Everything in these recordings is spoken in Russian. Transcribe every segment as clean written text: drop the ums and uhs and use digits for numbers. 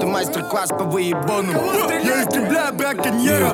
мастер-класс по выебону. Я истребляю браконьеров.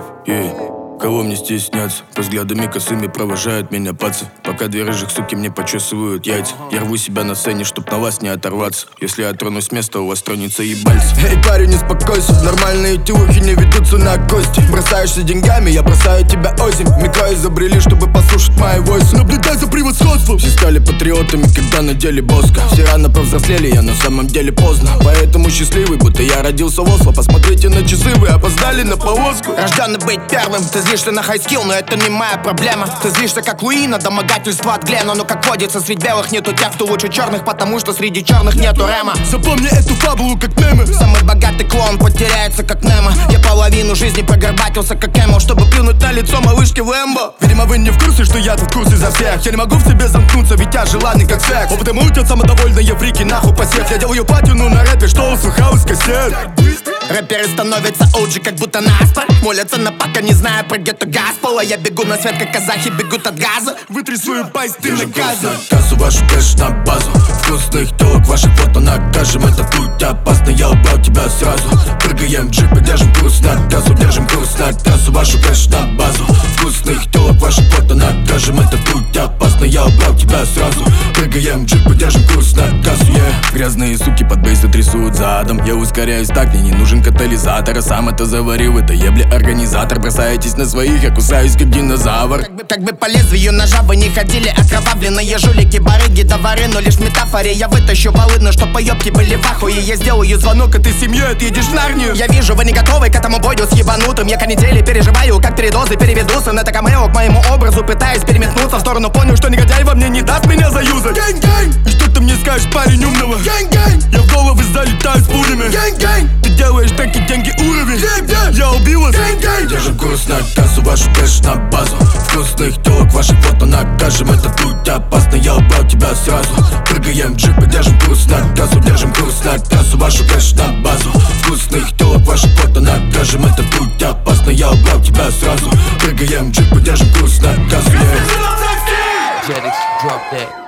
Кого мне стесняться? По взглядами косыми провожают меня пацы. Пока две рыжих суки мне почесывают яйца. Я рву себя на сцене, чтоб на вас не оторваться. Если я тронусь с места, у вас тронется ебальца. Эй, парень, не успокойся. Нормальные тюхи не ведутся на кости. Бросаешься деньгами, я бросаю тебя озимь. Микро изобрели, чтобы послушать мои войсы. Наблюдай за превосходством. Все стали патриотами, когда надели боска. Все рано повзрослели, я на самом деле поздно. Поэтому счастливый, будто я родился в Осло. Посмотрите на часы, вы опоздали на повозку. Рожденный быть первым, ты злишься на хайскилл, но это не моя проблема. Ты злишься как Луи на домогательство от Глена. Но как водится, среди белых нету тех, кто лучше черных, потому что среди черных нету Рема. Запомни эту фабулу как мемы. Самый богатый клоун потеряется как Немо. Я половину жизни прогорбатился как Эмо, чтобы плюнуть на лицо малышки в Лэмбо. Видимо, вы не в курсе, что я тут в курсе за всех. Я не могу в себе замкнуться, ведь я желанный как секс. Опытом учат самодовольные фрики, нахуй посев. Я делаю платину на рэпе, что услыхал из кассет. Рэперы становятся OG, как будто наспор. Молятся на пока, не зная про гетто Газпола. Я бегу на свет, как казахи бегут от газа. Вытри свою пасть, ты наказан. Кассу вашу кэш на базу. Вкусных телок, ваших фото накажем. Этот путь опасно, я убрал тебя сразу. Прыгаем в джипы, держим курс на кассу. Держим курс на кассу, вашу кэш на базу. Вкусных телок, ваших фото накажем. Этот путь опасно, я убрал тебя сразу. Прыгаем в джипы, держим курс на кассу, Грязные суки под бейсы трясут задом. Я ускоряюсь так, мне не нужен катализатор. А сам это заварил, это ебли организатор. Бросаетесь на своих, я кусаюсь как динозавр. Как бы по лезвию ножа вы не ходили. Окровавленные жулики, барыги, товары, но лишь в метафоре. Я вытащу волыны, чтоб поебки были в ахуе. Я сделаю звонок, и ты с семьей отъедешь в Нарнию. Я вижу, вы не готовы к этому бою с ебанутым. Я канители переживаю, как передозы переведутся. На камео к моему образу, пытаясь переметнуться в сторону. Понял, что негодяй во мне не даст меня заюзать. Гэнг-гэнг! И что ты мне скажешь, парень умного? Гэнг-гэнг! Я в головы залетаю с пулями. Гэнг-гэнг! Ты делаешь такие деньги уровень. Я убил вас. Гэнг-гэнг! Держим курс на кассу, вашу кэш на базу. Вкусных телок, ваших фото накажем. Этот путь опасно, я убрал тебя сразу. Прыгаем в джипы, держим курс на кассу. Держим курс на кассу, вашу кэш на базу. Вкусных телок, ваших фото накажем. Этот путь опасно, я убрал тебя сразу. Прыгаем в джипы, держим курс на кассу, Jetix, drop that.